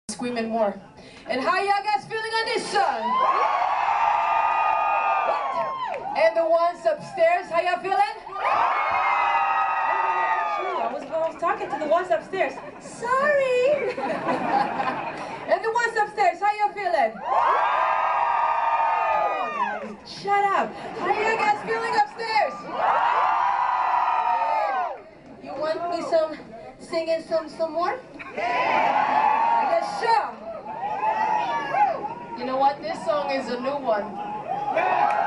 Screaming more. And how y'all guys feeling on this song? And the ones upstairs, how y'all feeling? I was talking to the ones upstairs. Sorry. And the ones upstairs, how y'all feeling? Oh, shut up. How you guys feeling upstairs? You want me singing some more? Yes, sure. You know what? This song is a new one.